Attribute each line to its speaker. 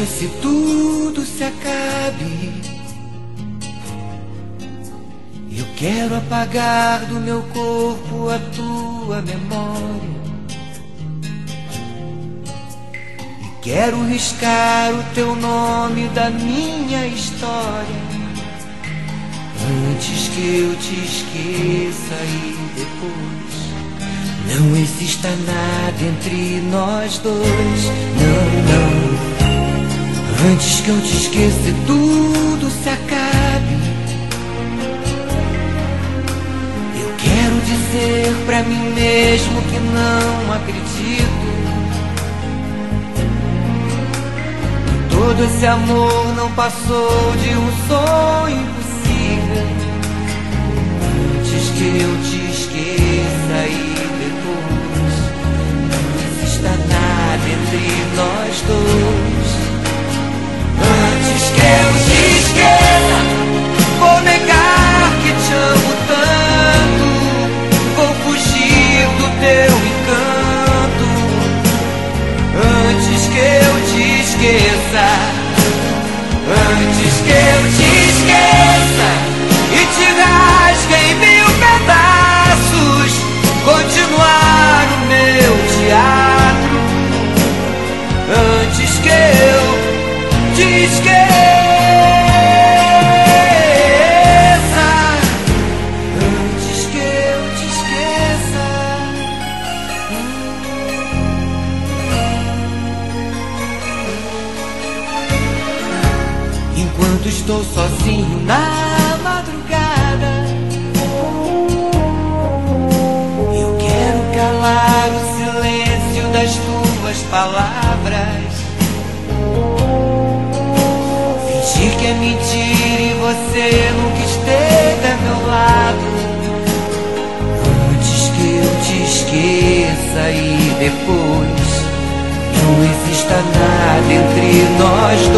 Speaker 1: chance tudo se acabe. Eu quero apagar do meu corpo a tua memória. E quero riscar o teu nome da minha história. Antes que eu te esqueça e depois não exista nada entre nós dois. Não, não. Antes que eu te esqueça e tudo se acabe. Eu quero dizer pra mim mesmo que não acredito. Que todo esse amor não passou de um sonho impossível. Antes que eu te esqueça e nada entre nós dois. Antes que eu te esqueça, vou negar que te amo tanto. Vou fugir do teu encanto. Antes que eu te esqueça, antes que eu te esqueça e te rasgue em mil pedaços, continuar o meu teatro. Antes que eu te esqueça, antes que eu te esqueça. Enquanto estou sozinho na madrugada, eu quero calar o silêncio das tuas palavras. Fingir que é mentira e você nunca esteve a meu lado. Antes que eu te esqueça e depois não exista nada entre nós